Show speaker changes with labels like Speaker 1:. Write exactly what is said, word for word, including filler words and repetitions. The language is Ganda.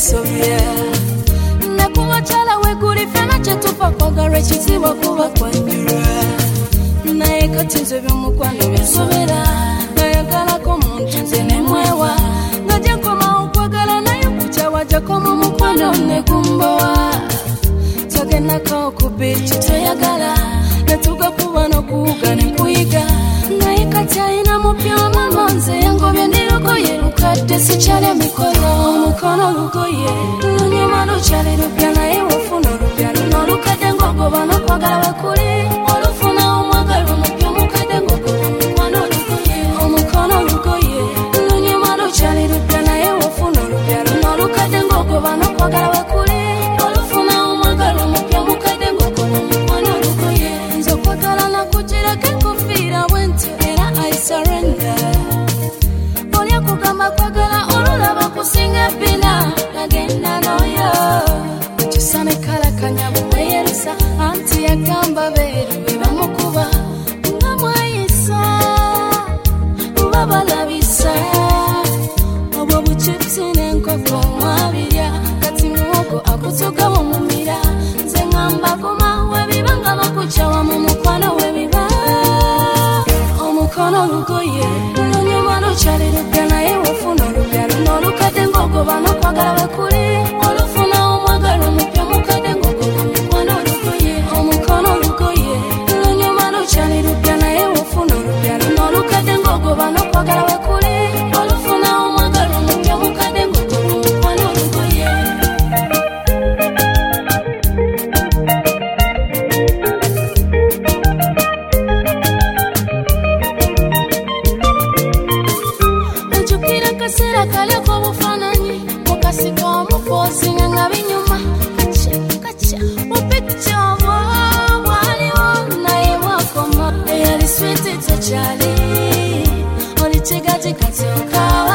Speaker 1: sobya nakuba chala we kuli fena chetupa kwa gare chiziwa kuba kwa nyura naye kati nze by'omukwano byasobera nayagala ko muntu nze ne mwewa najja koma okwagala naye kuchawa jakoma mukwano ne kumbowa togenako kubichi toyagala natuga kuba no kuga ne kuyiga naye kati ayina mupya mama nze yangobye ndirugoye lukadde sikyale mikolo omukono lugoye lunyuma lukyale lupya naye wafuna olupya luno lukadde ngogoba nokwagala wekuli olufuna omwagala omupya mukadde ngogoba mukwano lugoye omukono lugoye lunyuma lukyale lupya naye wafuna olupya luno lukadde ngogoba nokwagala wekuli olufuna omwagala omupya mukadde ngogoba mukwano lugoye nze okwagala nakugirako enkofiira bwentyo era I surrender olya kugamba kwagala olulaba kusinga bina nagenda noyo kisane kalakanya bweyerusa anti yagamba beeru bebamukuba nga mwayisa babalabisa obwo buchipusi n'enkoko mwabirya kati muwogo akutuga mumumira nze ngamba guma webibanga bakucawa mu mukwano webiba omukono lugoye lunyuma lukyali lupya naye wafuna olupya luno lukadde ngogoba nokwagala wekuli olufuna omwagala omupya mukadde ngogoba mukwano lugoye omukono lugoye lunyuma lukyali lupya naye wafuna olupya luno lukadde ngogoba nokwagala wekuli olufuna omwagala omupya mukadde ngogoba mukwano lugoye ojukira kaseera kalyako obufaananyi mukasika omupozinga nga binyuma kaca kaca mupikca obwo bwaliwo naye bwakoma eyali switi tekyali olikigaji kati okawa